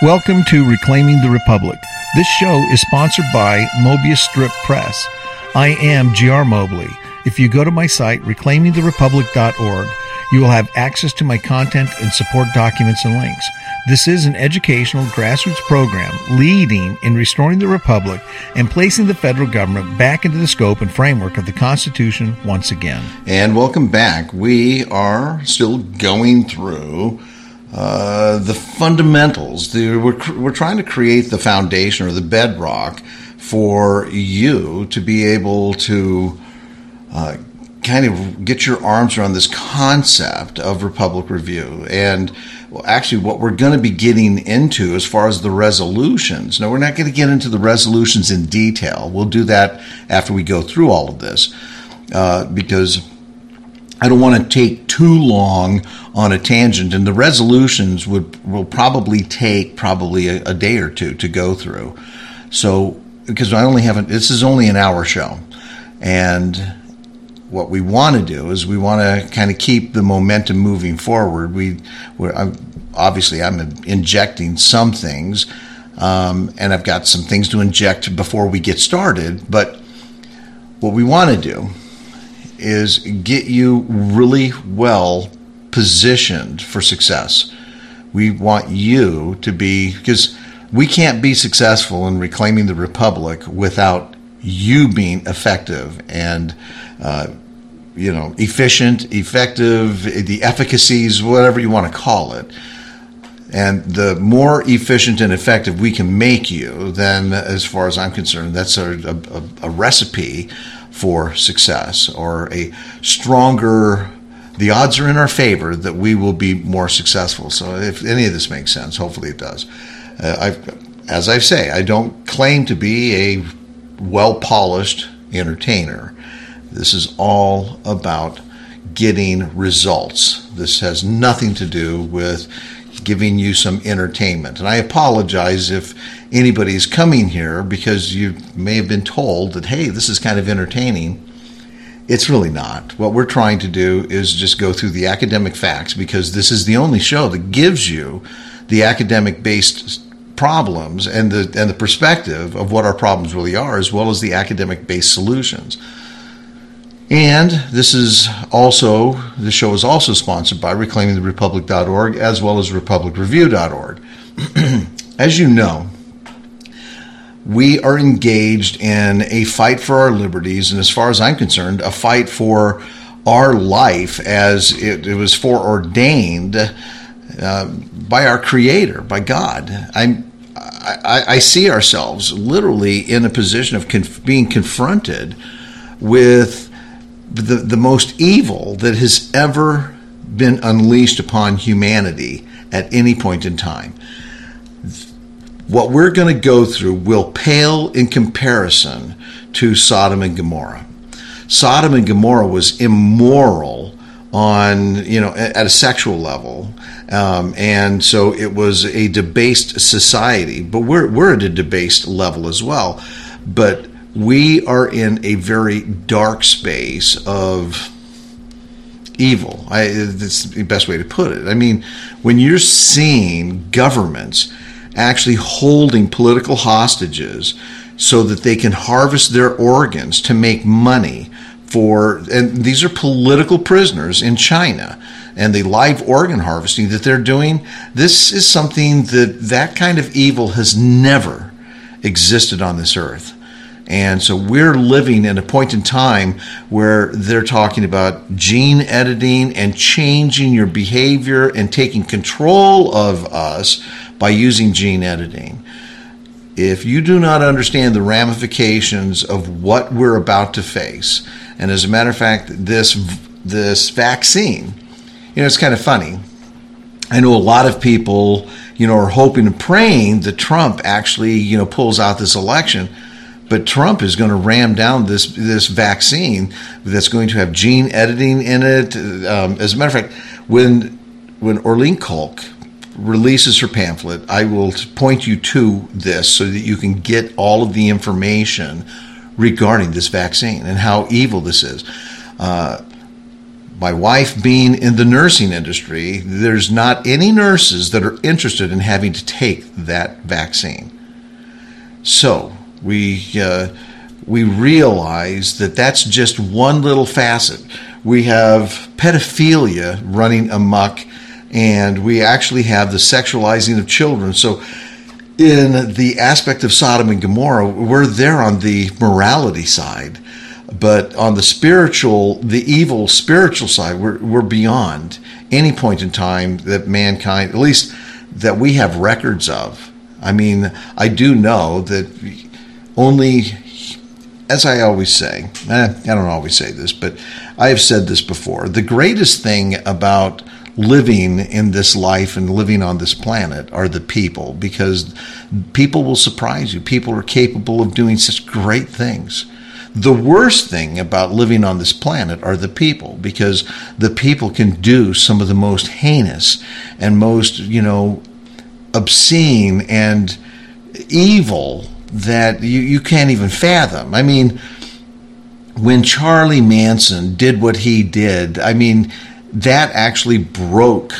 Welcome to Reclaiming the Republic. This show is sponsored by Mobius Strip Press. I am G.R. Mobley. If you go to my site, reclaimingtherepublic.org, you will have access to my content and support documents and links. This is an educational grassroots program leading in restoring the Republic and placing the federal government back into the scope and framework of the Constitution once again. And welcome back. We are still going through the fundamentals. We're trying to create the foundation or the bedrock for you to be able to kind of get your arms around this concept of Republic Review. And actually what we're going to be getting into as far as the resolutions. Now, we're not going to get into the resolutions in detail. We'll do that after we go through all of this because I don't want to take too long on a tangent, and the resolutions will probably take a day or two to go through. So, because this is only an hour show, and what we want to do is we want to kind of keep the momentum moving forward. I'm injecting some things, and I've got some things to inject before we get started. But what we want to do is get you really well positioned for success. We want you to be, because we can't be successful in reclaiming the Republic without you being effective and efficient, effective, the efficacies, whatever you want to call it. And the more efficient and effective we can make you, then as far as I'm concerned, that's a recipe for success, or a stronger, the odds are in our favor that we will be more successful. So if any of this makes sense, hopefully it does. As I say, I don't claim to be a well-polished entertainer. This is all about getting results. This has nothing to do with giving you some entertainment. And I apologize if anybody's coming here because you may have been told that, hey, this is kind of entertaining. It's really not. What we're trying to do is just go through the academic facts, because this is the only show that gives you the academic-based problems and the perspective of what our problems really are, as well as the academic-based solutions. And the show is also sponsored by reclaimingtherepublic.org as well as republicreview.org. As you know, we are engaged in a fight for our liberties, and as far as I'm concerned, a fight for our life as it was foreordained by our Creator, by God. I see ourselves literally in a position of being confronted with the most evil that has ever been unleashed upon humanity at any point in time. What we're going to go through will pale in comparison to Sodom and Gomorrah. Sodom and Gomorrah was immoral at a sexual level, and so it was a debased society. But we're at a debased level as well. But we are in a very dark space of evil. That's the best way to put it. I mean, when you're seeing governments actually holding political hostages so that they can harvest their organs to make money and these are political prisoners in China, and the live organ harvesting that they're doing, this is something that kind of evil has never existed on this earth. And so we're living in a point in time where they're talking about gene editing and changing your behavior and taking control of us by using gene editing. If you do not understand the ramifications of what we're about to face, and as a matter of fact, this vaccine, it's kind of funny. I know a lot of people, are hoping and praying that Trump actually, pulls out this election. But Trump is going to ram down this vaccine that's going to have gene editing in it. As a matter of fact, when Orlene Kolk releases her pamphlet, I will point you to this so that you can get all of the information regarding this vaccine and how evil this is. My wife being in the nursing industry, there's not any nurses that are interested in having to take that vaccine. So we realize that that's just one little facet. We have pedophilia running amok, and we actually have the sexualizing of children. So in the aspect of Sodom and Gomorrah, we're there on the morality side. But on the evil spiritual side, we're beyond any point in time that mankind, at least that we have records of. I mean, I do know that only, as I always say, I don't always say this, but I have said this before, the greatest thing about living in this life and living on this planet are the people, because people will surprise you. People are capable of doing such great things. The worst thing about living on this planet are the people, because the people can do some of the most heinous and most, obscene and evil that you can't even fathom. I mean, when Charlie Manson did what he did, I mean, that actually broke,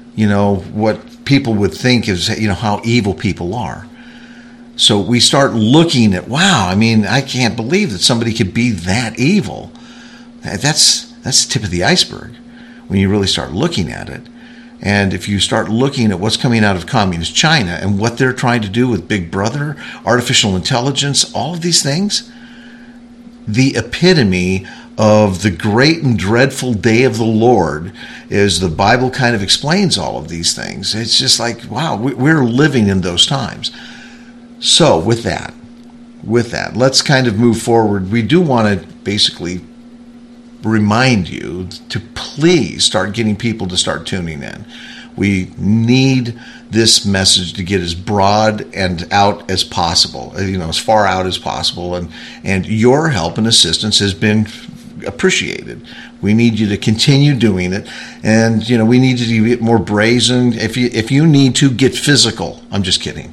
what people would think is, how evil people are. So we start looking at, wow, I mean, I can't believe that somebody could be that evil. That's the tip of the iceberg when you really start looking at it. And if you start looking at what's coming out of communist China and what they're trying to do with Big Brother, artificial intelligence, all of these things, the epitome of the great and dreadful day of the Lord is the Bible kind of explains all of these things. It's just like, wow, we're living in those times. So with that, let's kind of move forward. We do want to basically remind you to please start getting people to start tuning in. We need this message to get as broad and out as possible, as far out as possible. And your help and assistance has been appreciated. We need you to continue doing it. And, we need you to get more brazen. If you need to get physical, I'm just kidding.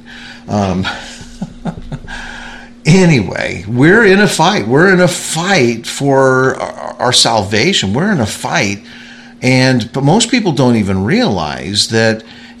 Anyway, we're in a fight. We're in a fight for our salvation. We're in a fight, but most people don't even realize that,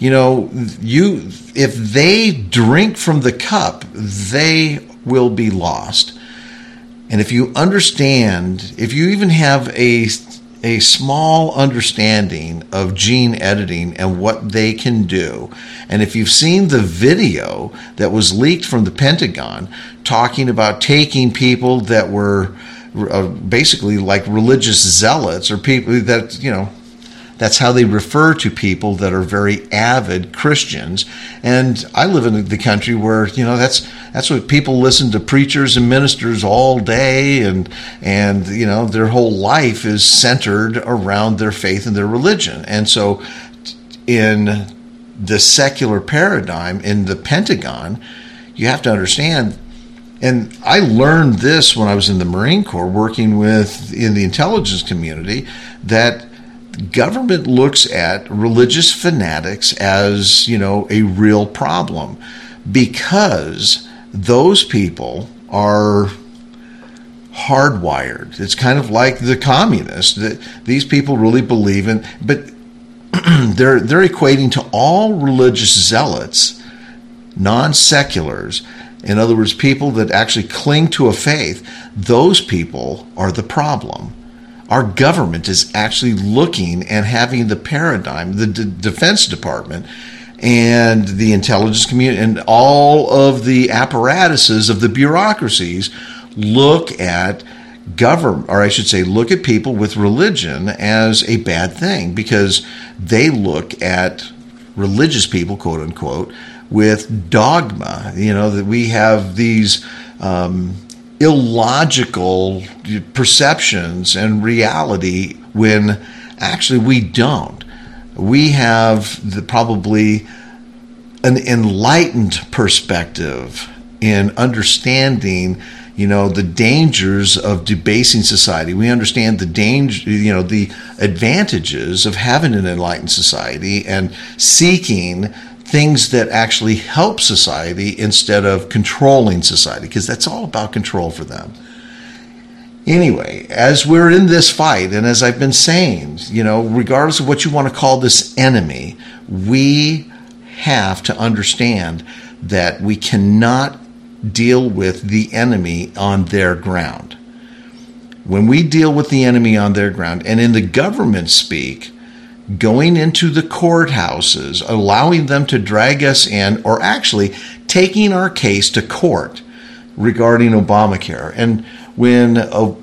if they drink from the cup, they will be lost. And if you understand, if you even have a small understanding of gene editing and what they can do, and if you've seen the video that was leaked from the Pentagon talking about taking people that were basically like religious zealots, or people that, that's how they refer to people that are very avid Christians. And I live in the country where, that's what people listen to, preachers and ministers all day, and their whole life is centered around their faith and their religion. And so in the secular paradigm in the Pentagon, you have to understand, and I learned this when I was in the Marine Corps working in the intelligence community, that government looks at religious fanatics as, a real problem, because those people are hardwired. It's kind of like the communists that these people really believe in, but they're equating to all religious zealots, non-seculars. In other words, people that actually cling to a faith. Those people are the problem. Our government is actually looking and having the paradigm, the Defense Department and the intelligence community and all of the apparatuses of the bureaucracies look at look at people with religion as a bad thing, because they look at religious people, quote unquote, with dogma. That we have these illogical perceptions and reality when actually we don't. We have probably an enlightened perspective in understanding, the dangers of debasing society. We understand the the advantages of having an enlightened society and seeking things that actually help society instead of controlling society, because that's all about control for them. Anyway, as we're in this fight, and as I've been saying, regardless of what you want to call this enemy, we have to understand that we cannot deal with the enemy on their ground. When we deal with the enemy on their ground, and in the government speak, going into the courthouses, allowing them to drag us in, or actually taking our case to court regarding Obamacare. And when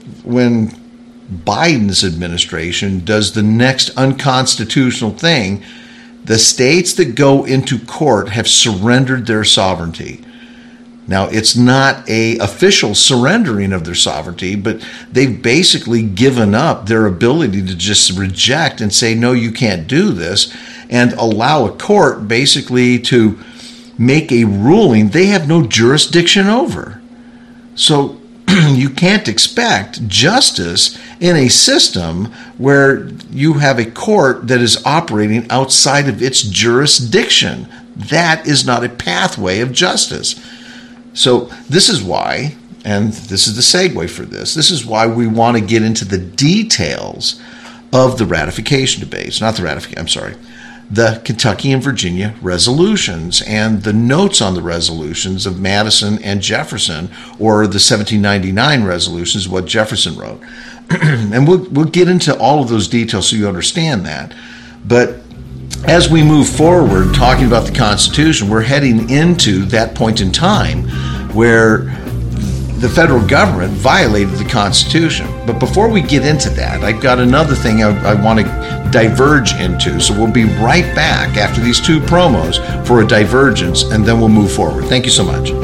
Biden's administration does the next unconstitutional thing, the states that go into court have surrendered their sovereignty. Now, it's not an official surrendering of their sovereignty, but they've basically given up their ability to just reject and say, no, you can't do this, and allow a court basically to make a ruling they have no jurisdiction over. So you can't expect justice in a system where you have a court that is operating outside of its jurisdiction. That is not a pathway of justice. So this is why, and this is the segue for this is why we want to get into the details of the ratification debates, the Kentucky and Virginia resolutions and the notes on the resolutions of Madison and Jefferson, or the 1799 resolutions, what Jefferson wrote. And we'll get into all of those details so you understand that. But as we move forward talking about the Constitution, we're heading into that point in time where the federal government violated the Constitution. But before we get into that, I've got another thing I want to diverge into. So we'll be right back after these two promos for a divergence, and then we'll move forward. Thank you so much.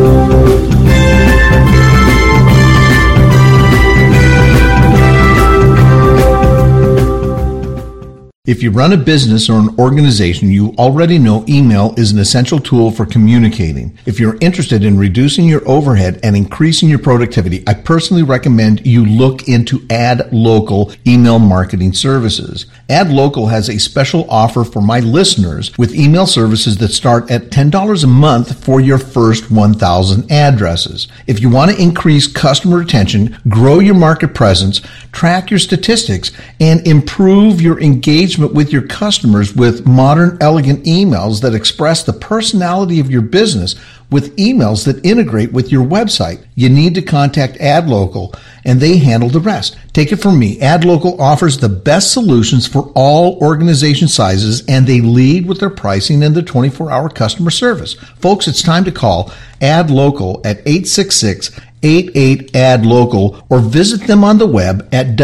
If you run a business or an organization, you already know email is an essential tool for communicating. If you're interested in reducing your overhead and increasing your productivity, I personally recommend you look into AdLocal email marketing services. AdLocal has a special offer for my listeners with email services that start at $10 a month for your first 1,000 addresses. If you want to increase customer retention, grow your market presence, track your statistics, and improve your engagement with your customers with modern, elegant emails that express the personality of your business with emails that integrate with your website, you need to contact AdLocal, and they handle the rest. Take it from me. AdLocal offers the best solutions for all organization sizes, and they lead with their pricing and their 24-hour customer service. Folks, it's time to call AdLocal at 866-88-ADLOCAL or visit them on the web at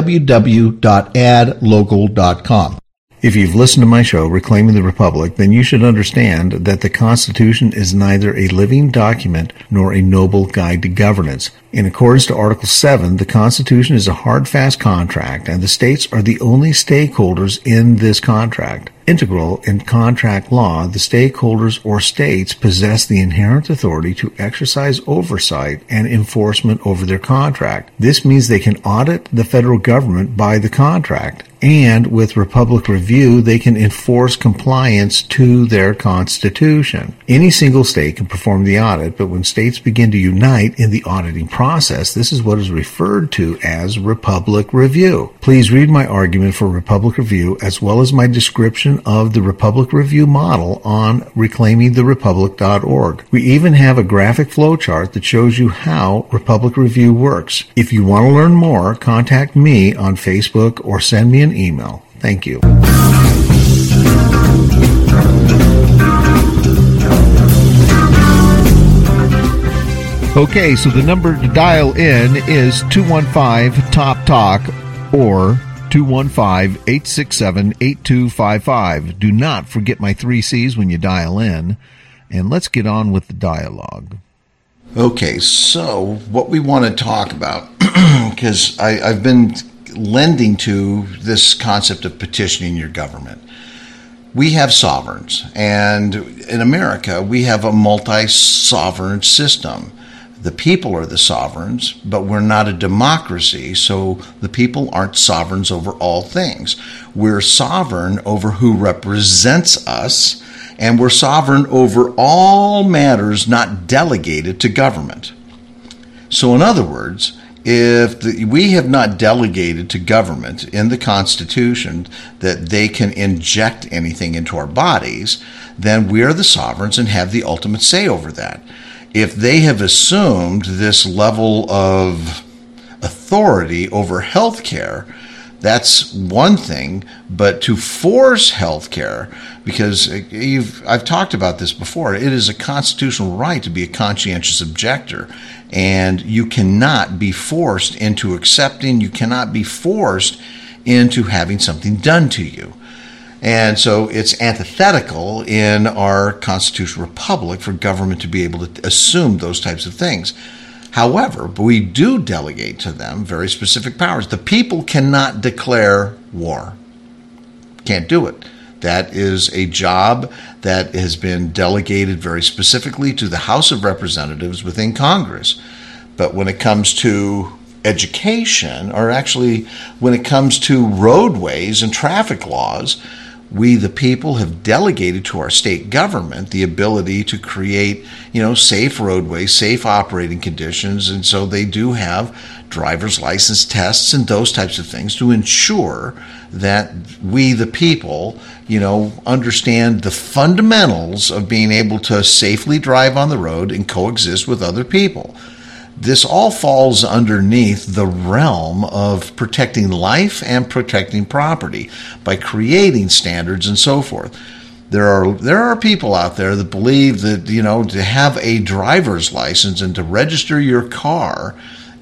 www.adlocal.com. If you've listened to my show, Reclaiming the Republic, then you should understand that the Constitution is neither a living document nor a noble guide to governance. In accordance to Article 7, the Constitution is a hard, fast contract, and the states are the only stakeholders in this contract. Integral in contract law, the stakeholders or states possess the inherent authority to exercise oversight and enforcement over their contract. This means they can audit the federal government by the contract, and with Republic Review, they can enforce compliance to their Constitution. Any single state can perform the audit, but when states begin to unite in the auditing process, this is what is referred to as Republic Review. Please read my argument for Republic Review as well as my description of the Republic Review model on reclaimingtherepublic.org. We even have a graphic flowchart that shows you how Republic Review works. If you want to learn more, contact me on Facebook or send me an email. Thank you. Okay, so the number to dial in is 215-TOP-TALK or 215-867-8255. Do not forget my 3 C's when you dial in, and let's get on with the dialogue. Okay, so what we want to talk about, because I've been lending to this concept of petitioning your government. We have sovereigns, and in America, we have a multi-sovereign system. The people are the sovereigns, but we're not a democracy, so the people aren't sovereigns over all things. We're sovereign over who represents us, and we're sovereign over all matters not delegated to government. So in other words, we have not delegated to government in the Constitution that they can inject anything into our bodies, then we are the sovereigns and have the ultimate say over that. If they have assumed this level of authority over healthcare, that's one thing, but to force healthcare, because I've talked about this before, it is a constitutional right to be a conscientious objector, and you cannot be forced into accepting, you cannot be forced into having something done to you. And so it's antithetical in our constitutional republic for government to be able to assume those types of things. However, we do delegate to them very specific powers. The people cannot declare war. Can't do it. That is a job that has been delegated very specifically to the House of Representatives within Congress. But when it comes to education, or actually when it comes to roadways and traffic laws, we, the people, have delegated to our state government the ability to create, safe roadways, safe operating conditions. And so they do have driver's license tests and those types of things to ensure that we, the people, understand the fundamentals of being able to safely drive on the road and coexist with other people. This all falls underneath the realm of protecting life and protecting property by creating standards and so forth. There are people out there that believe that, to have a driver's license and to register your car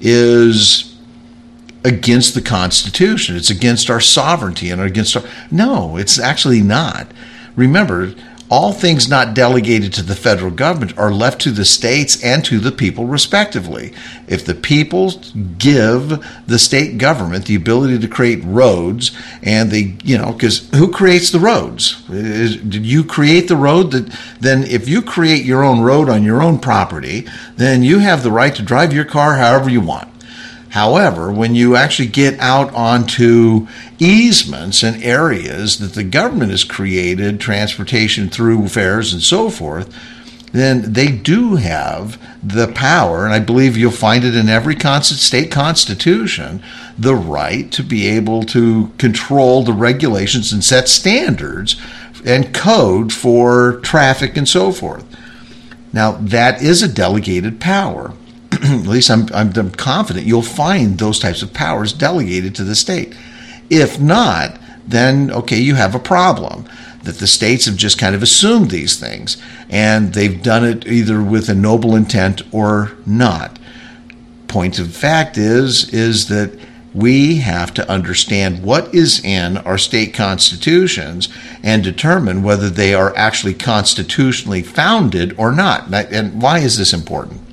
is against the Constitution. It's against our sovereignty and No, it's actually not. Remember, all things not delegated to the federal government are left to the states and to the people respectively. If the people give the state government the ability to create roads, and because who creates the roads? Did you create the road? Then if you create your own road on your own property, then you have the right to drive your car however you want. However, when you actually get out onto easements and areas that the government has created, transportation through fairs and so forth, then they do have the power, and I believe you'll find it in every state constitution, the right to be able to control the regulations and set standards and code for traffic and so forth. Now, that is a delegated power. At least I'm confident you'll find those types of powers delegated to the state. If not, then, okay, you have a problem that the states have just kind of assumed these things, and they've done it either with a noble intent or not. Point of fact is that we have to understand what is in our state constitutions and determine whether they are actually constitutionally founded or not. And why is this important?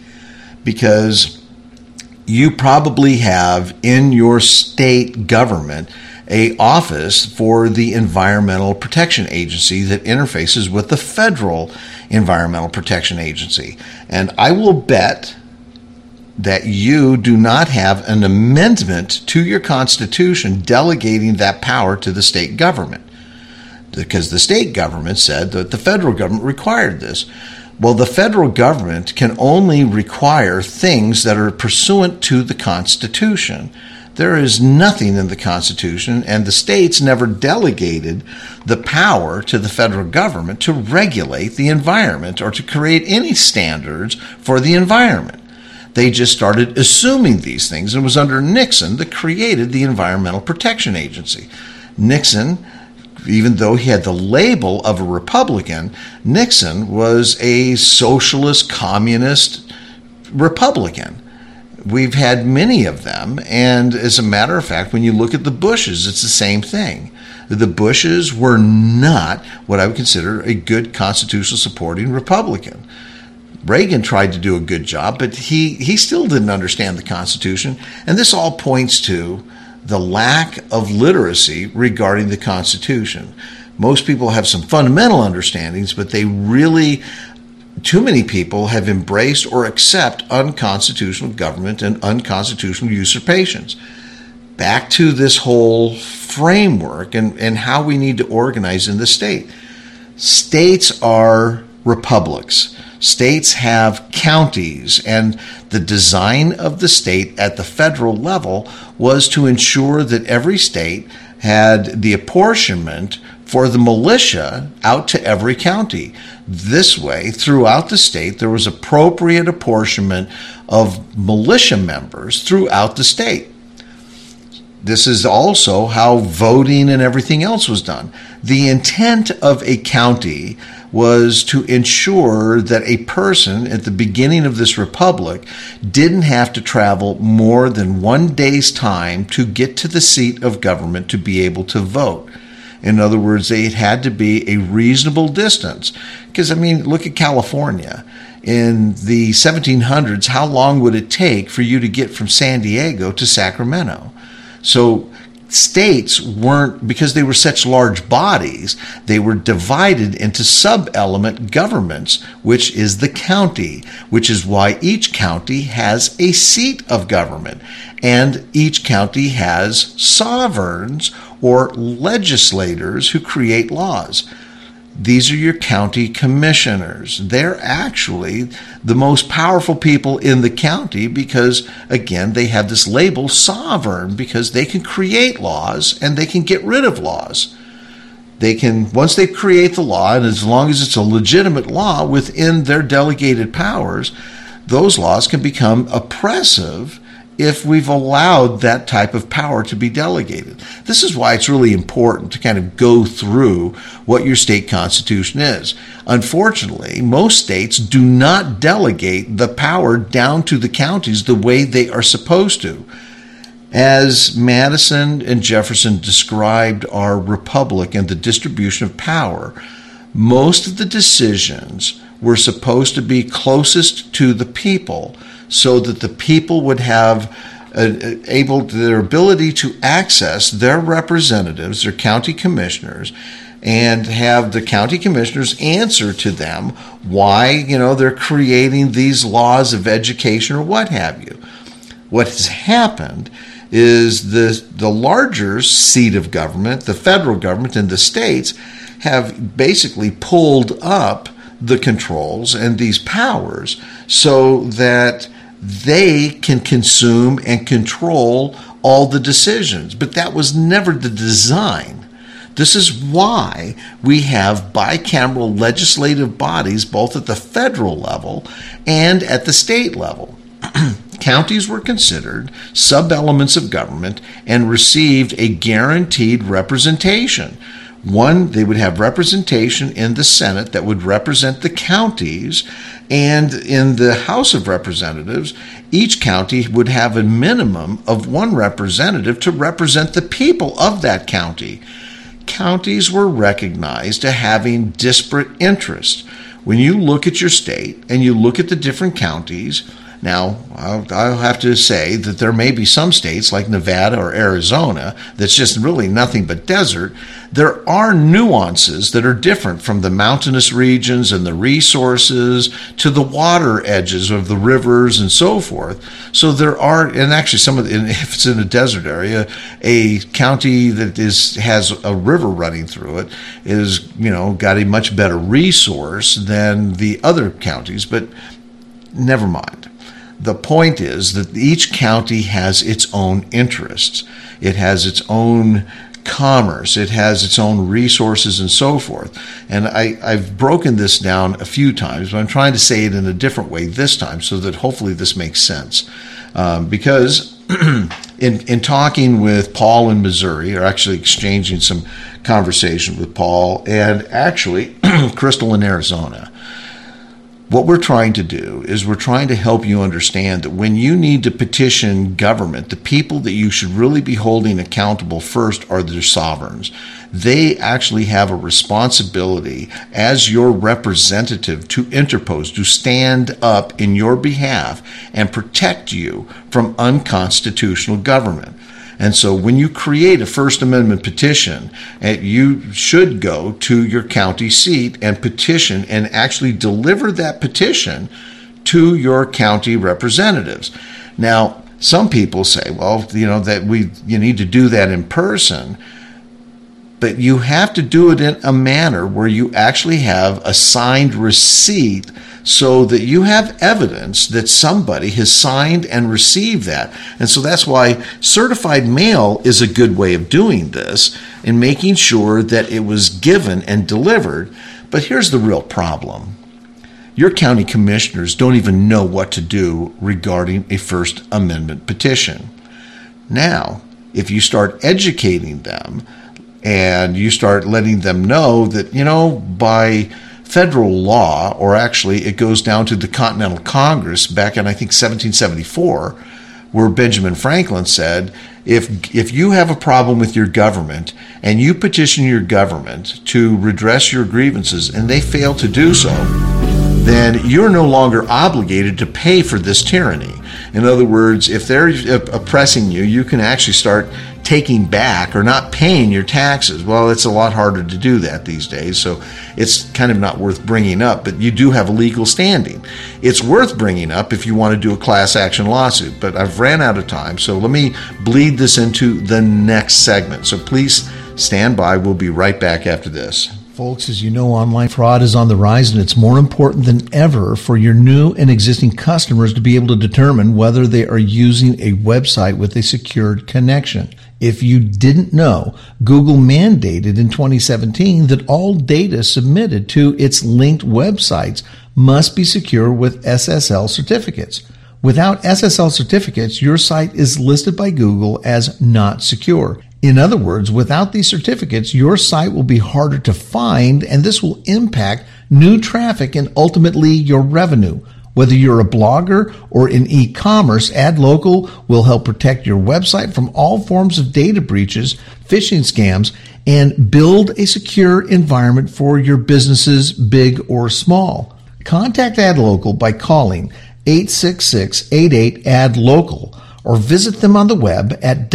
Because you probably have in your state government an office for the Environmental Protection Agency that interfaces with the federal Environmental Protection Agency. And I will bet that you do not have an amendment to your Constitution delegating that power to the state government, because the state government said that the federal government required this. Well, the federal government can only require things that are pursuant to the Constitution. There is nothing in the Constitution, and the states never delegated the power to the federal government to regulate the environment or to create any standards for the environment. They just started assuming these things. It was under Nixon that created the Environmental Protection Agency. Nixon, even though he had the label of a Republican, Nixon was a socialist, communist Republican. We've had many of them, and as a matter of fact, when you look at the Bushes, it's the same thing. The Bushes were not what I would consider a good constitutional supporting Republican. Reagan tried to do a good job, but he still didn't understand the Constitution, and this all points to the lack of literacy regarding the Constitution. Most people have some fundamental understandings, but too many people have embraced or accept unconstitutional government and unconstitutional usurpations. Back to this whole framework and how we need to organize in the state. States are republics. States have counties, and the design of the state at the federal level was to ensure that every state had the apportionment for the militia out to every county. This way, throughout the state, there was appropriate apportionment of militia members throughout the state. This is also how voting and everything else was done. The intent of a county was to ensure that a person at the beginning of this republic didn't have to travel more than 1 day's time to get to the seat of government to be able to vote. In other words, it had to be a reasonable distance. Because, I mean, look at California. In the 1700s, how long would it take for you to get from San Diego to Sacramento? So states weren't, because they were such large bodies, they were divided into sub-element governments, which is the county, which is why each county has a seat of government. And each county has sovereigns or legislators who create laws. These are your county commissioners. They're actually the most powerful people in the county because, again, they have this label sovereign because they can create laws and they can get rid of laws. They can, once they create the law, and as long as it's a legitimate law within their delegated powers, those laws can become oppressive if we've allowed that type of power to be delegated. This is why it's really important to kind of go through what your state constitution is. Unfortunately, most states do not delegate the power down to the counties the way they are supposed to. As Madison and Jefferson described our republic and the distribution of power, most of the decisions were supposed to be closest to the people, so that the people would have their ability to access their representatives, their county commissioners, and have the county commissioners answer to them why, they're creating these laws of education or what have you. What has happened is the larger seat of government, the federal government and the states, have basically pulled up the controls and these powers so that they can consume and control all the decisions. But that was never the design. This is why we have bicameral legislative bodies both at the federal level and at the state level. Counties were considered sub-elements of government and received a guaranteed representation. One, they would have representation in the Senate that would represent the counties, and in the House of Representatives, each county would have a minimum of one representative to represent the people of that county. Counties were recognized as having disparate interests. When you look at your state and you look at the different counties, now, I'll have to say that there may be some states like Nevada or Arizona that's just really nothing but desert. There are nuances that are different from the mountainous regions and the resources to the water edges of the rivers and so forth. So there are, and actually if it's in a desert area, a county that has a river running through it is, got a much better resource than the other counties, but never mind. The point is that each county has its own interests. It has its own commerce. It has its own resources and so forth. And I've broken this down a few times, but I'm trying to say it in a different way this time so that hopefully this makes sense. Because in talking with Paul in Missouri, or actually exchanging some conversation with Paul and actually Crystal in Arizona, what we're trying to do is we're trying to help you understand that when you need to petition government, the people that you should really be holding accountable first are their sovereigns. They actually have a responsibility as your representative to interpose, to stand up in your behalf and protect you from unconstitutional government. And so when you create a First Amendment petition, you should go to your county seat and petition and actually deliver that petition to your county representatives. Now, some people say, well, you need to do that in person. But you have to do it in a manner where you actually have a signed receipt so that you have evidence that somebody has signed and received that. And so that's why certified mail is a good way of doing this and making sure that it was given and delivered. But here's the real problem. Your county commissioners don't even know what to do regarding a First Amendment petition. Now, if you start educating them and you start letting them know that, by federal law, or actually it goes down to the Continental Congress back in, I think, 1774, where Benjamin Franklin said, if you have a problem with your government and you petition your government to redress your grievances and they fail to do so, then you're no longer obligated to pay for this tyranny. In other words, if they're oppressing you, you can actually start taking back or not paying your taxes. Well, it's a lot harder to do that these days, so it's kind of not worth bringing up, but you do have a legal standing. It's worth bringing up if you want to do a class action lawsuit, but I've ran out of time, so let me bleed this into the next segment. So please stand by. We'll be right back after this. Folks, as you know, online fraud is on the rise, and it's more important than ever for your new and existing customers to be able to determine whether they are using a website with a secured connection. If you didn't know, Google mandated in 2017 that all data submitted to its linked websites must be secure with SSL certificates. Without SSL certificates, your site is listed by Google as not secure. In other words, without these certificates, your site will be harder to find, and this will impact new traffic and ultimately your revenue. Whether you're a blogger or in e-commerce, AdLocal will help protect your website from all forms of data breaches, phishing scams, and build a secure environment for your businesses, big or small. Contact AdLocal by calling 866-88-ADLOCAL or visit them on the web at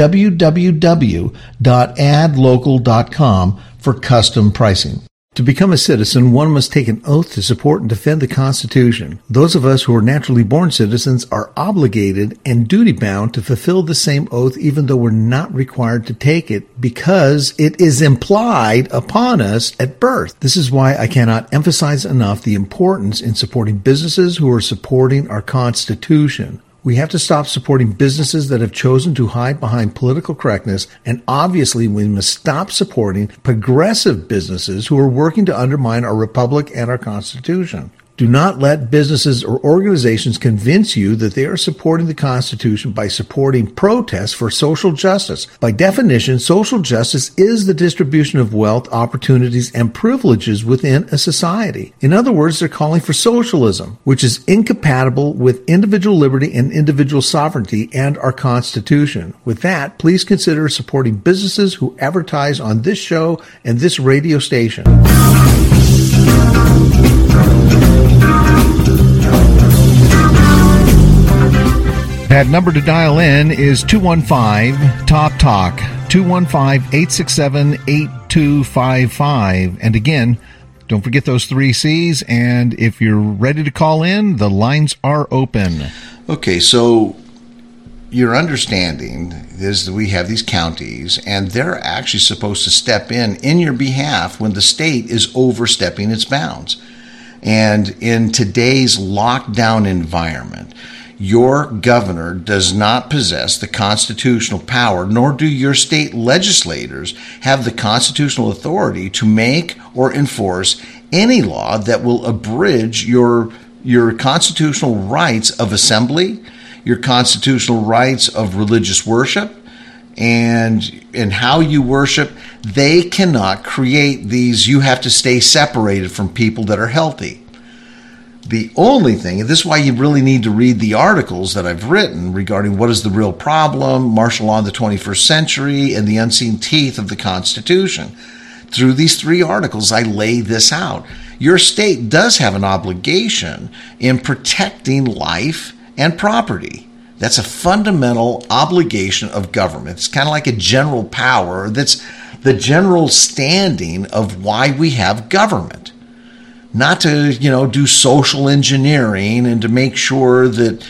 www.adlocal.com for custom pricing. To become a citizen, one must take an oath to support and defend the Constitution. Those of us who are naturally born citizens are obligated and duty-bound to fulfill the same oath even though we're not required to take it because it is implied upon us at birth. This is why I cannot emphasize enough the importance in supporting businesses who are supporting our Constitution. We have to stop supporting businesses that have chosen to hide behind political correctness, and obviously we must stop supporting progressive businesses who are working to undermine our republic and our Constitution. Do not let businesses or organizations convince you that they are supporting the Constitution by supporting protests for social justice. By definition, social justice is the distribution of wealth, opportunities, and privileges within a society. In other words, they're calling for socialism, which is incompatible with individual liberty and individual sovereignty and our Constitution. With that, please consider supporting businesses who advertise on this show and this radio station. That number to dial in is 215-TALK-TALK, 215-867-8255. And again, don't forget those 3 C's. And if you're ready to call in, the lines are open. Okay, so your understanding is that we have these counties, and they're actually supposed to step in your behalf when the state is overstepping its bounds. And in today's lockdown environment, your governor does not possess the constitutional power, nor do your state legislators have the constitutional authority to make or enforce any law that will abridge your constitutional rights of assembly, your constitutional rights of religious worship, and how you worship. They cannot create these, you have to stay separated from people that are healthy. The only thing, and this is why you really need to read the articles that I've written regarding what is the real problem, martial law in the 21st century, and the unseen teeth of the Constitution. Through these 3 articles, I lay this out. Your state does have an obligation in protecting life and property. That's a fundamental obligation of government. It's kind of like a general power. That's the general standing of why we have government. Not to, do social engineering and to make sure that,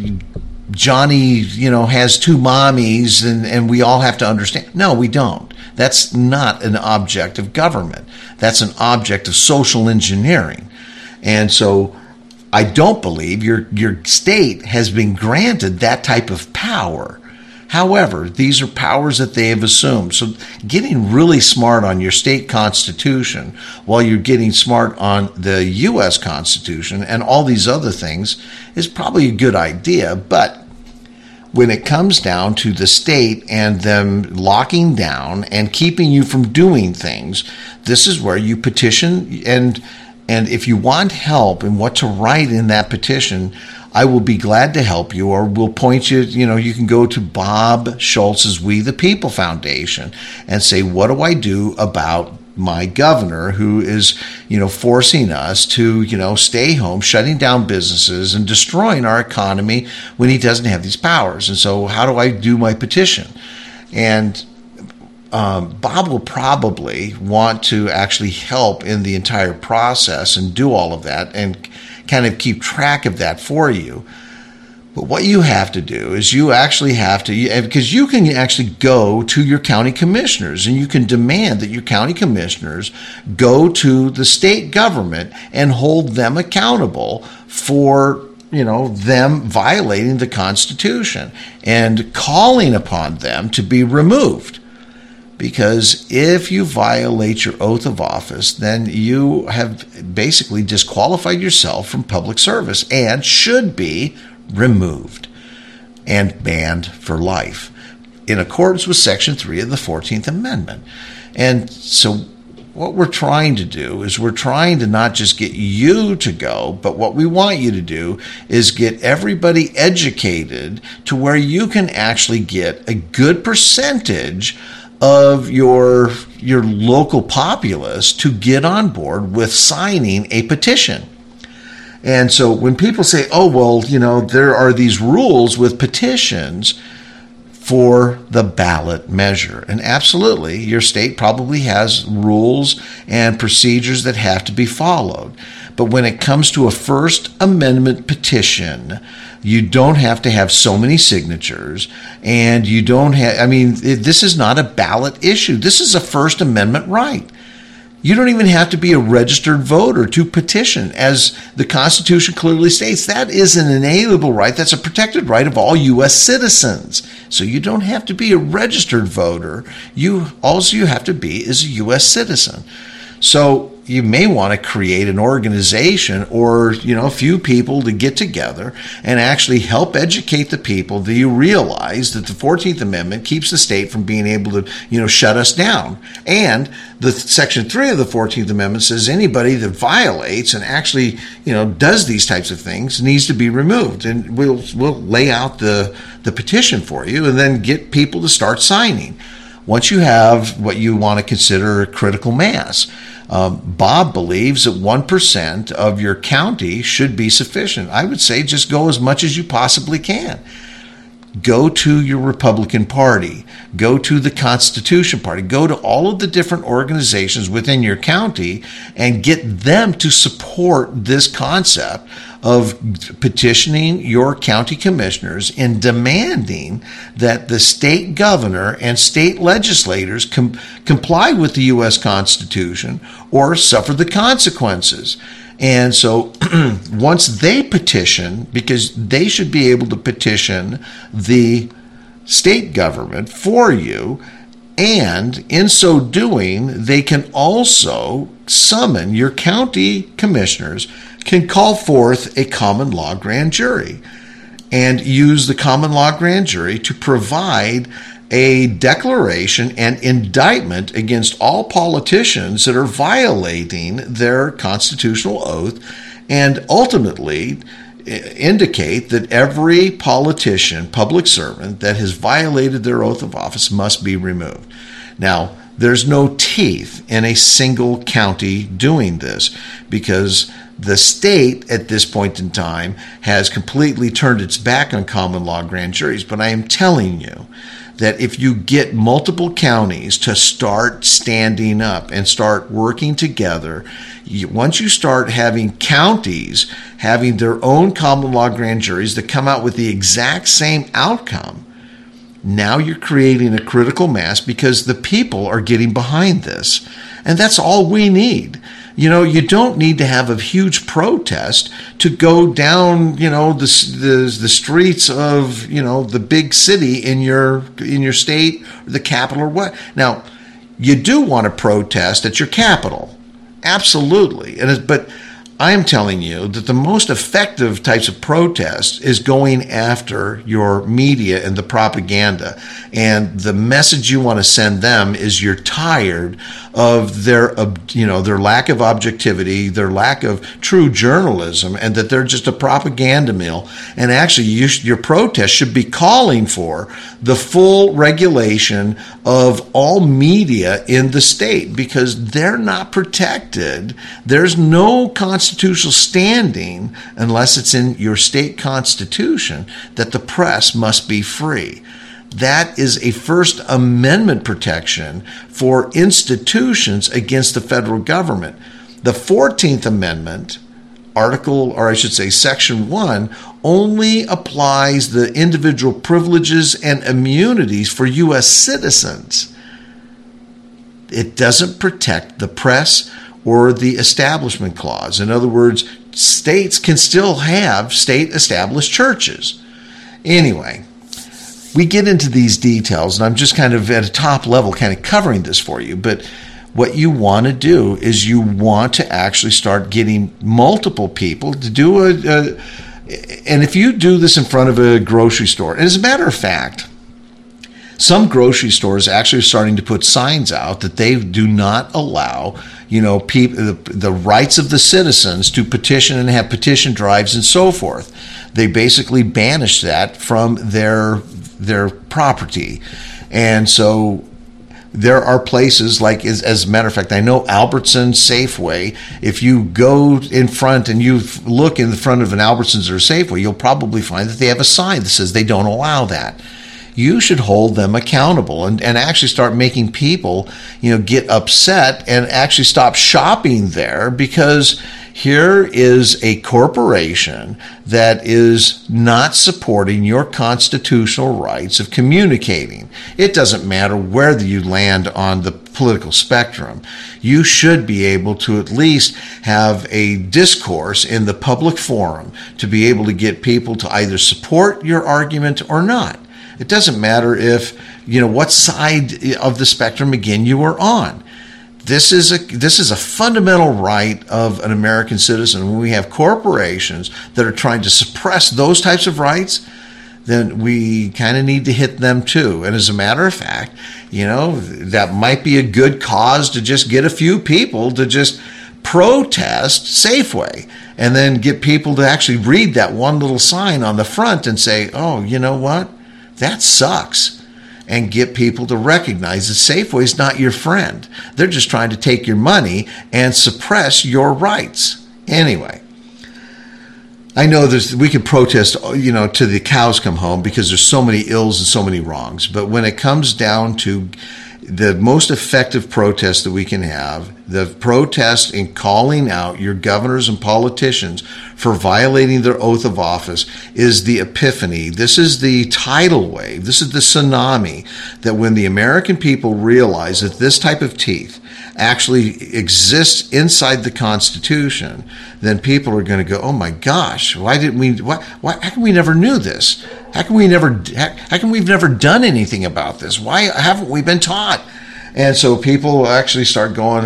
Johnny, has 2 mommies and we all have to understand. No, we don't. That's not an object of government. That's an object of social engineering. And so I don't believe your state has been granted that type of power. However, these are powers that they have assumed. So getting really smart on your state constitution while you're getting smart on the U.S. Constitution and all these other things is probably a good idea. But when it comes down to the state and them locking down and keeping you from doing things, this is where you petition. And if you want help in what to write in that petition, I will be glad to help you, or we'll point you, you can go to Bob Schultz's We the People Foundation and say, what do I do about my governor who is, forcing us to, stay home, shutting down businesses and destroying our economy when he doesn't have these powers? And so how do I do my petition? And Bob will probably want to actually help in the entire process and do all of that and kind of keep track of that for you. But what you have to do is you actually have to, because you can actually go to your county commissioners and you can demand that your county commissioners go to the state government and hold them accountable for them violating the Constitution and calling upon them to be removed. Because if you violate your oath of office, then you have basically disqualified yourself from public service and should be removed and banned for life in accordance with Section 3 of the 14th Amendment. And so what we're trying to do is we're trying to not just get you to go, but what we want you to do is get everybody educated to where you can actually get a good percentage of your local populace to get on board with signing a petition. And so when people say, oh, well, there are these rules with petitions for the ballot measure. And absolutely, your state probably has rules and procedures that have to be followed. But when it comes to a First Amendment petition, you don't have to have so many signatures, and you don't have, this is not a ballot issue. This is a First Amendment right. You don't even have to be a registered voter to petition. As the Constitution clearly states, that is an inalienable right. That's a protected right of all U.S. citizens. So you don't have to be a registered voter. All you have to be is a U.S. citizen. So you may want to create an organization or, a few people to get together and actually help educate the people that you realize that the 14th Amendment keeps the state from being able to, shut us down. And the Section 3 of the 14th Amendment says anybody that violates and actually, does these types of things needs to be removed. And we'll lay out the petition for you and then get people to start signing. Once you have what you want to consider a critical mass, Bob believes that 1% of your county should be sufficient. I would say just go as much as you possibly can. Go to your Republican Party. Go to the Constitution Party. Go to all of the different organizations within your county and get them to support this concept of petitioning your county commissioners and demanding that the state governor and state legislators comply with the U.S. Constitution or suffer the consequences. And so once they petition, because they should be able to petition the state government for you, and in so doing, they can also summon your county commissioners, can call forth a common law grand jury and use the common law grand jury to provide a declaration and indictment against all politicians that are violating their constitutional oath, and ultimately indicate that every politician, public servant that has violated their oath of office must be removed. Now, there's no teeth in a single county doing this because the state at this point in time has completely turned its back on common law grand juries. But I am telling you that if you get multiple counties to start standing up and start working together, once you start having counties having their own common law grand juries that come out with the exact same outcome, Now you're creating a critical mass because the people are getting behind this. And that's all we need. You don't need to have a huge protest to go down, the streets of, the big city in your state, or the capital, or what. Now, you do want to protest at your capital. Absolutely. But I'm telling you that the most effective types of protest is going after your media and the propaganda. And the message you want to send them is you're tired of their lack of objectivity, their lack of true journalism, and that they're just a propaganda mill. And actually, your protest should be calling for the full regulation of all media in the state, because they're not protected. There's no constitutional standing, unless it's in your state constitution, that the press must be free. That is a First Amendment protection for institutions against the federal government. The 14th Amendment, Section 1, only applies the individual privileges and immunities for U.S. citizens. It doesn't protect the press or the Establishment Clause. In other words, states can still have state-established churches. Anyway, we get into these details, and I'm just kind of at a top level kind of covering this for you. But what you want to do is you want to actually start getting multiple people to do and if you do this in front of a grocery store, and as a matter of fact, some grocery stores actually are starting to put signs out that they do not allow, the rights of the citizens to petition and have petition drives and so forth. They basically banish that from their property. And so there are places like, as a matter of fact, I know Albertsons, Safeway, if you go in front and you look in the front of an Albertsons or Safeway, you'll probably find that they have a sign that says they don't allow that. You should hold them accountable and actually start making people, get upset and actually stop shopping there, because here is a corporation that is not supporting your constitutional rights of communicating. It doesn't matter where you land on the political spectrum. You should be able to at least have a discourse in the public forum to be able to get people to either support your argument or not. It doesn't matter if, what side of the spectrum, again, you are on. This is a fundamental right of an American citizen. When we have corporations that are trying to suppress those types of rights, then we kind of need to hit them too. And as a matter of fact, that might be a good cause to just get a few people to just protest Safeway, and then get people to actually read that one little sign on the front and say, oh, you know what? That sucks. And get people to recognize that Safeway's not your friend. They're just trying to take your money and suppress your rights. Anyway, I know we can protest, to the cows come home, because there's so many ills and so many wrongs. But when it comes down to the most effective protest that we can have, the protest in calling out your governors and politicians for violating their oath of office, is the epiphany. This is the tidal wave. This is the tsunami that when the American people realize that this type of teeth actually exists inside the Constitution, then people are going to go, oh my gosh, how come we never knew this? How come we've never done anything about this? Why haven't we been taught? And so people actually start going,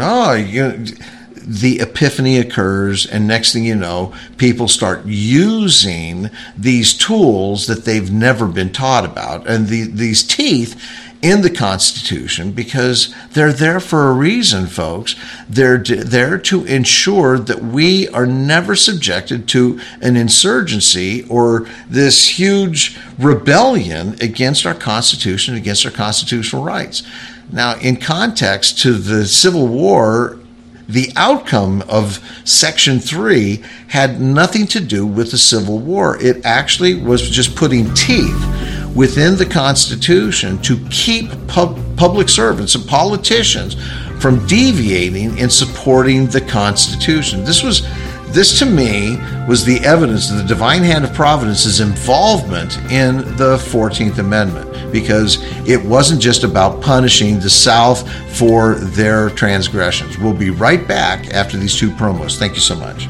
the epiphany occurs, and next thing you know, people start using these tools that they've never been taught about, and these teeth in the Constitution, because they're there for a reason, folks. They're there to ensure that we are never subjected to an insurgency or this huge rebellion against our Constitution, against our constitutional rights. Now, in context to the Civil War, the outcome of Section 3 had nothing to do with the Civil War. It actually was just putting teeth within the Constitution to keep public servants and politicians from deviating and supporting the Constitution. This was This, to me, was the evidence of the divine hand of providence's involvement in the 14th Amendment, because it wasn't just about punishing the South for their transgressions. We'll be right back after these two promos. Thank you so much.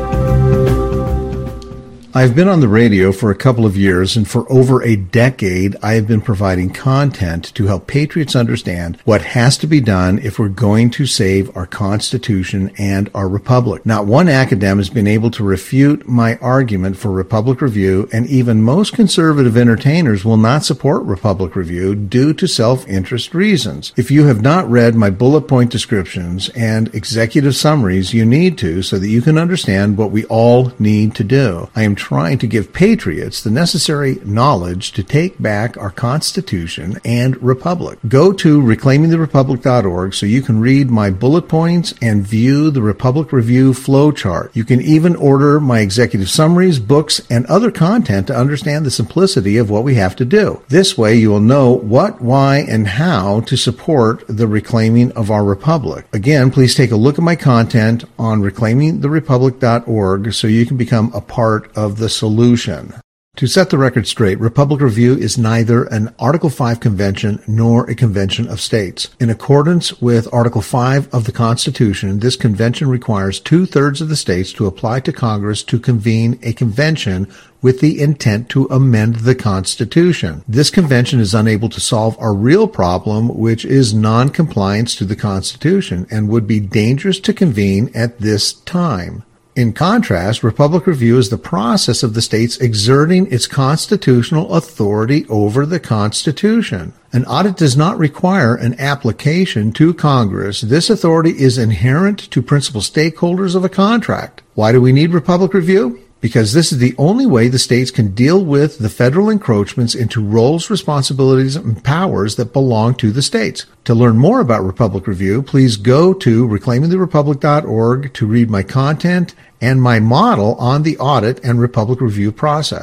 I've been on the radio for a couple of years, and for over a decade, I have been providing content to help patriots understand what has to be done if we're going to save our Constitution and our Republic. Not one academic has been able to refute my argument for Republic Review, and even most conservative entertainers will not support Republic Review due to self-interest reasons. If you have not read my bullet point descriptions and executive summaries, you need to, so that you can understand what we all need to do. I am trying to give patriots the necessary knowledge to take back our Constitution and Republic. Go to reclaimingtherepublic.org so you can read my bullet points and view the Republic Review flowchart. You can even order my executive summaries, books, and other content to understand the simplicity of what we have to do. This way you will know what, why, and how to support the reclaiming of our Republic. Again, please take a look at my content on reclaimingtherepublic.org so you can become a part of the solution. To set the record straight, Republic Review is neither an Article 5 convention nor a convention of states. In accordance with Article 5 of the Constitution, this convention requires 2/3 of the states to apply to Congress to convene a convention with the intent to amend the Constitution. This convention is unable to solve our real problem, which is non-compliance to the Constitution, and would be dangerous to convene at this time. In contrast, Republic Review is the process of the states exerting its constitutional authority over the Constitution. An audit does not require an application to Congress. This authority is inherent to principal stakeholders of a contract. Why do we need Republic Review? Because this is the only way the states can deal with the federal encroachments into roles, responsibilities, and powers that belong to the states. To learn more about Republic Review, please go to reclaimingtherepublic.org to read my content and my model on the audit and Republic Review process.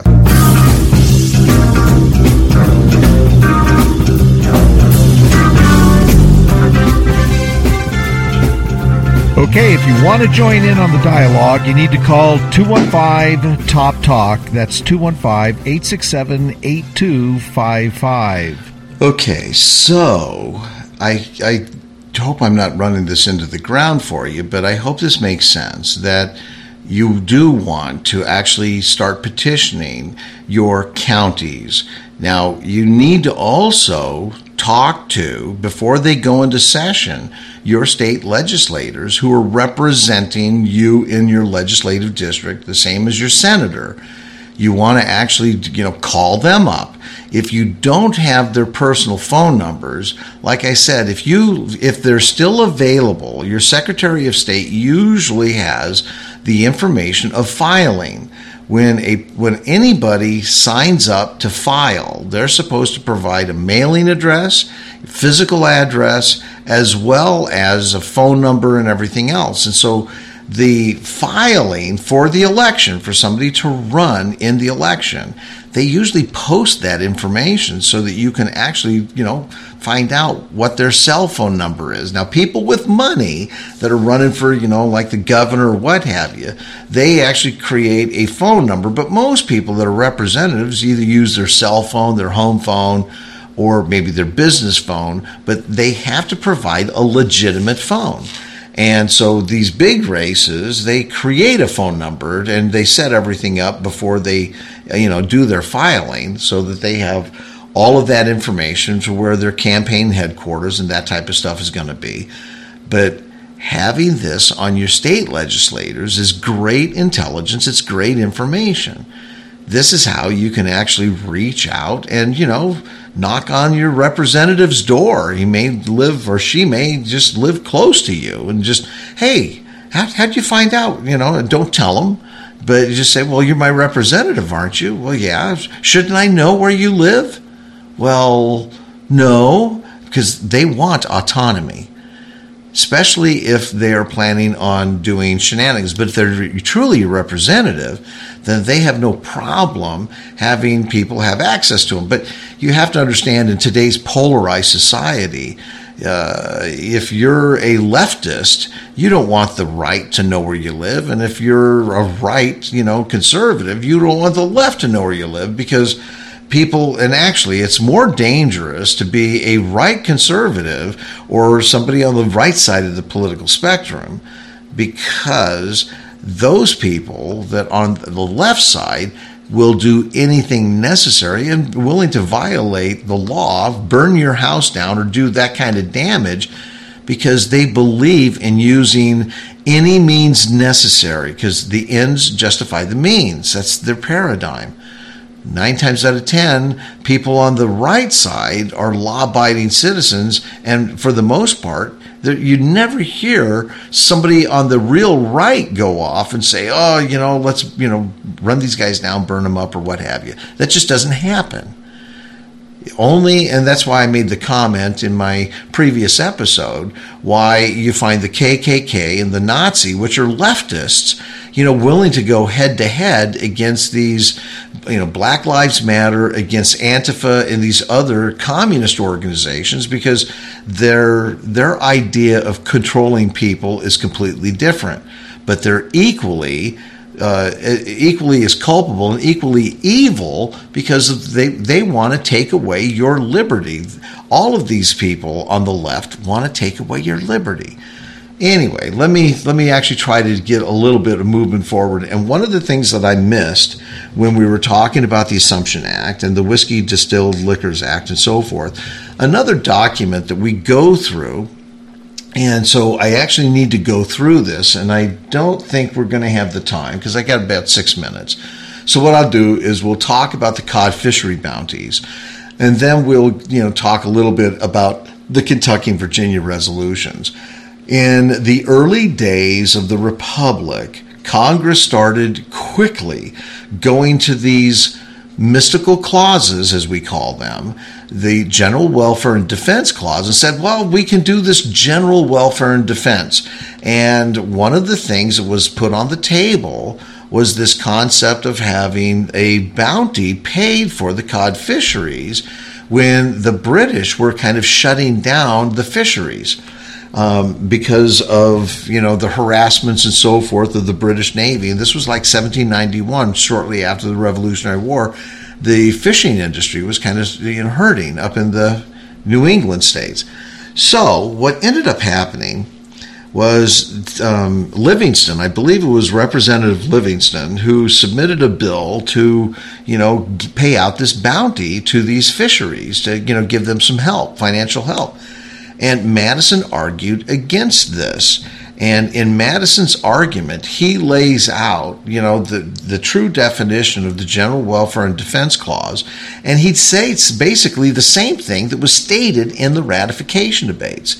Okay, if you want to join in on the dialogue, you need to call 215-TOP-TALK. That's 215-867-8255. Okay, so I hope I'm not running this into the ground for you, but I hope this makes sense that you do want to actually start petitioning your counties. Now, you need to also talk to, before they go into session, your state legislators who are representing you in your legislative district, the same as your senator. You want to actually, call them up. If you don't have their personal phone numbers, like I said, if they're still available, your Secretary of State usually has the information of filing. When anybody signs up to file, they're supposed to provide a mailing address, physical address, as well as a phone number and everything else. And so the filing for the election, for somebody to run in the election, they usually post that information so that you can actually, find out what their cell phone number is. Now, people with money that are running for, like the governor or what have you, they actually create a phone number. But most people that are representatives either use their cell phone, their home phone, or maybe their business phone, but they have to provide a legitimate phone. And so these big races, they create a phone number and they set everything up before they, do their filing so that they have all of that information to where their campaign headquarters and that type of stuff is going to be. But having this on your state legislators is great intelligence. It's great information. This is how you can actually reach out and, knock on your representative's door. He may live, or she may just live close to you, and just, hey, how'd you find out? Don't tell them, but just say, well, you're my representative, aren't you? Well, yeah. Shouldn't I know where you live? Well, no, because they want autonomy, especially if they're planning on doing shenanigans. But if they're truly a representative, then they have no problem having people have access to them. But you have to understand, in today's polarized society, If you're a leftist, you don't want the right to know where you live. And if you're a right, conservative, you don't want the left to know where you live, because people, and actually it's more dangerous to be a right conservative or somebody on the right side of the political spectrum, because those people that on the left side will do anything necessary and willing to violate the law, burn your house down, or do that kind of damage, because they believe in using any means necessary, because the ends justify the means. That's their paradigm. 9 times out of 10, people on the right side are law-abiding citizens, and for the most part, you never hear somebody on the real right go off and say, oh, let's, run these guys down, burn them up, or what have you. That just doesn't happen. And that's why I made the comment in my previous episode, why you find the KKK and the Nazi, which are leftists, willing to go head to head against these, Black Lives Matter, against Antifa and these other communist organizations, because their idea of controlling people is completely different. But they're equally as culpable and equally evil, because they want to take away your liberty. All of these people on the left want to take away your liberty. Anyway, let me actually try to get a little bit of movement forward. And one of the things that I missed when we were talking about the Assumption Act and the Whiskey Distilled Liquors Act and so forth, another document that we go through. And so I actually need to go through this, and I don't think we're going to have the time, because I got about 6 minutes. So what I'll do is we'll talk about the cod fishery bounties, and then we'll talk a little bit about the Kentucky and Virginia resolutions. In the early days of the Republic, Congress started quickly going to these mystical clauses, as we call them, the General Welfare and Defense Clause, and said, well, we can do this general welfare and defense. And one of the things that was put on the table was this concept of having a bounty paid for the cod fisheries when the British were kind of shutting down the fisheries. Because of, the harassments and so forth of the British Navy. And this was like 1791, shortly after the Revolutionary War. The fishing industry was kind of hurting up in the New England states. So what ended up happening was Livingston, I believe it was Representative Livingston, who submitted a bill to, pay out this bounty to these fisheries to, give them some help, financial help. And Madison argued against this. And in Madison's argument, he lays out, the true definition of the General Welfare and Defense Clause. And he'd say it's basically the same thing that was stated in the ratification debates.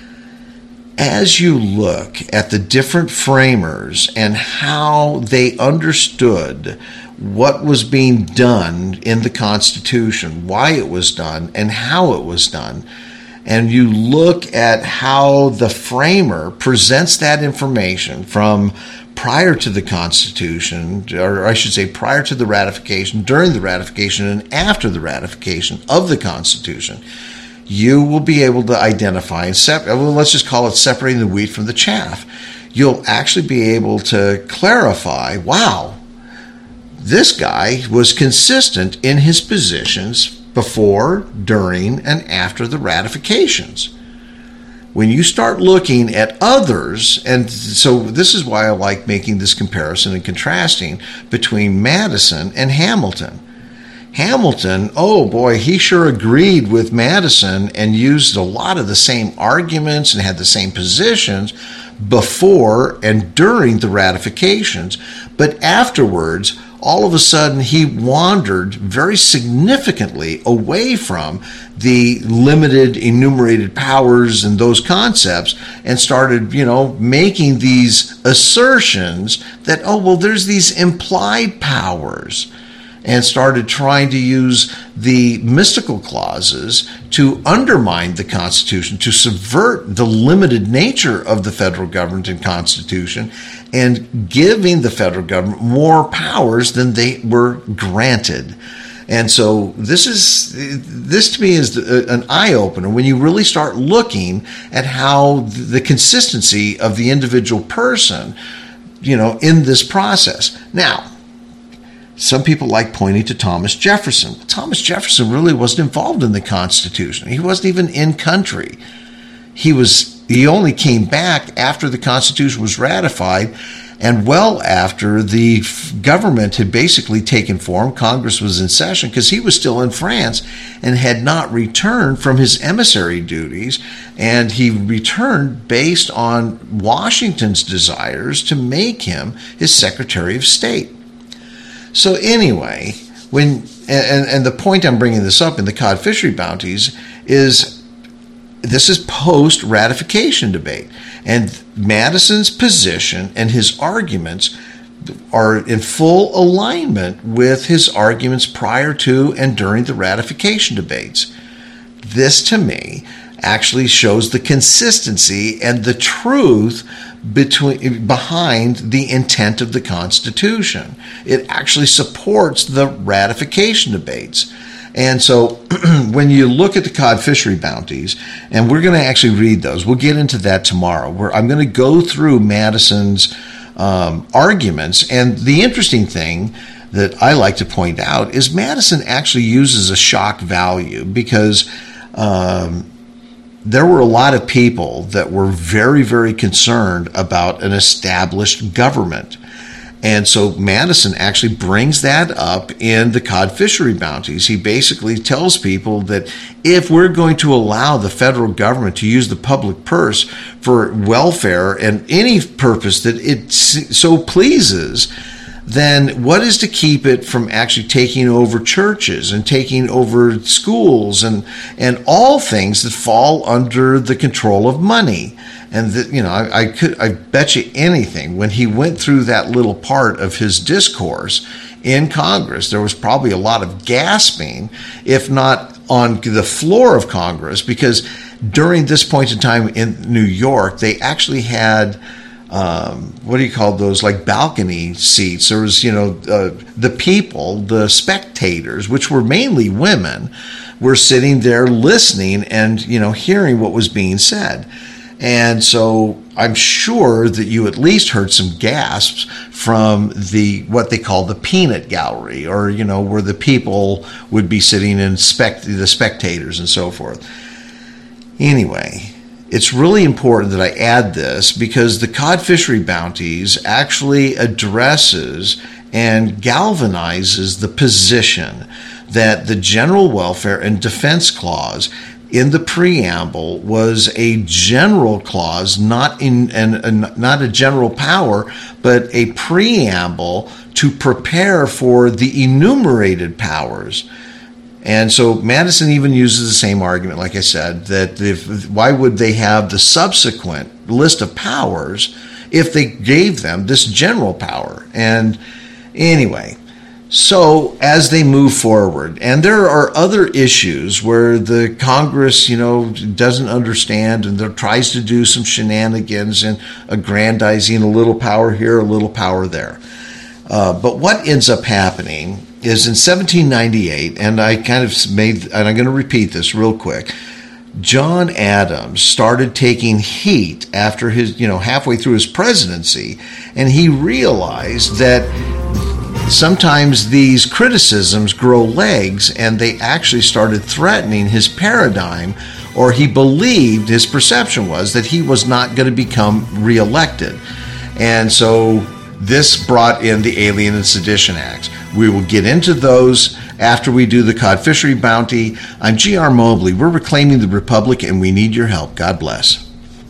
As you look at the different framers and how they understood what was being done in the Constitution, why it was done, and how it was done, and you look at how the framer presents that information from prior to the Constitution, or I should say prior to the ratification, during the ratification, and after the ratification of the Constitution, you will be able to identify and let's just call it separating the wheat from the chaff. You'll actually be able to clarify, wow, this guy was consistent in his positions before, during, and after the ratifications. When you start looking at others, and so this is why I like making this comparison and contrasting between Madison and Hamilton. Hamilton, oh boy, he sure agreed with Madison and used a lot of the same arguments and had the same positions before and during the ratifications. But afterwards, all of a sudden, he wandered very significantly away from the limited enumerated powers and those concepts and started, making these assertions that, there's these implied powers, and started trying to use the mystical clauses to undermine the Constitution, to subvert the limited nature of the federal government and Constitution, and giving the federal government more powers than they were granted. And so this to me is an eye-opener when you really start looking at how the consistency of the individual person, in this process. Now, some people like pointing to Thomas Jefferson. Thomas Jefferson really wasn't involved in the Constitution. He wasn't even in country. He only came back after the Constitution was ratified and well after the government had basically taken form. Congress was in session because he was still in France and had not returned from his emissary duties. And he returned based on Washington's desires to make him his Secretary of State. So anyway, and the point I'm bringing this up in the cod fishery bounties is this is post-ratification debate. And Madison's position and his arguments are in full alignment with his arguments prior to and during the ratification debates. This, to me, actually shows the consistency and the truth behind the intent of the Constitution. It actually supports the ratification debates. And so when you look at the cod fishery bounties, and we're going to actually read those, we'll get into that tomorrow, where I'm going to go through Madison's arguments. And the interesting thing that I like to point out is Madison actually uses a shock value because there were a lot of people that were very, very concerned about an established government. And so Madison actually brings that up in the cod fishery bounties. He basically tells people that if we're going to allow the federal government to use the public purse for welfare and any purpose that it so pleases, then what is to keep it from actually taking over churches and taking over schools and all things that fall under the control of money? And I bet you anything, when he went through that little part of his discourse in Congress, there was probably a lot of gasping, if not on the floor of Congress, because during this point in time in New York, they actually had what do you call those, like balcony seats? There was, the people, the spectators, which were mainly women, were sitting there listening and, hearing what was being said. And so I'm sure that you at least heard some gasps from what they call the peanut gallery, or, where the people would be sitting and the spectators and so forth. Anyway, it's really important that I add this because the cod fishery bounties actually addresses and galvanizes the position that the General Welfare and Defense Clause in the preamble was a general clause, not a general power, but a preamble to prepare for the enumerated powers. And so Madison even uses the same argument, like I said, that why would they have the subsequent list of powers if they gave them this general power? And anyway, so as they move forward, and there are other issues where the Congress, doesn't understand and tries to do some shenanigans and aggrandizing a little power here, a little power there. But what ends up happening is in 1798, and I'm going to repeat this real quick, John Adams started taking heat after his, halfway through his presidency, and he realized that sometimes these criticisms grow legs, and they actually started threatening his paradigm, or he believed, his perception was that he was not going to become reelected. And so this brought in the Alien and Sedition Acts. We will get into those after we do the cod fishery bounty. I'm G.R. Mobley. We're reclaiming the Republic, and we need your help. God bless.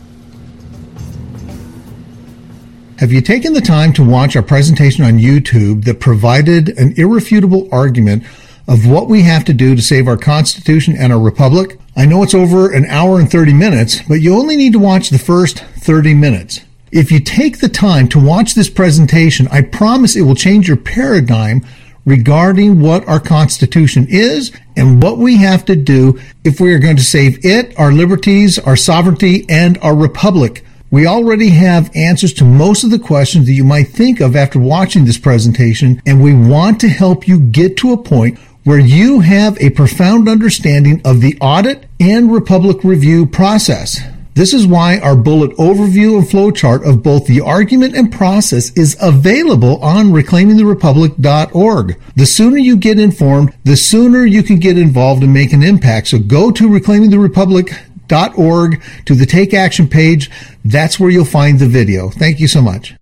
Have you taken the time to watch our presentation on YouTube that provided an irrefutable argument of what we have to do to save our Constitution and our Republic? I know it's over an hour and 30 minutes, but you only need to watch the first 30 minutes. If you take the time to watch this presentation, I promise it will change your paradigm regarding what our Constitution is and what we have to do if we are going to save it, our liberties, our sovereignty, and our Republic. We already have answers to most of the questions that you might think of after watching this presentation, and we want to help you get to a point where you have a profound understanding of the audit and Republic review process. This is why our bullet overview and flowchart of both the argument and process is available on reclaimingtherepublic.org. The sooner you get informed, the sooner you can get involved and make an impact. So go to reclaimingtherepublic.org to the Take Action page. That's where you'll find the video. Thank you so much.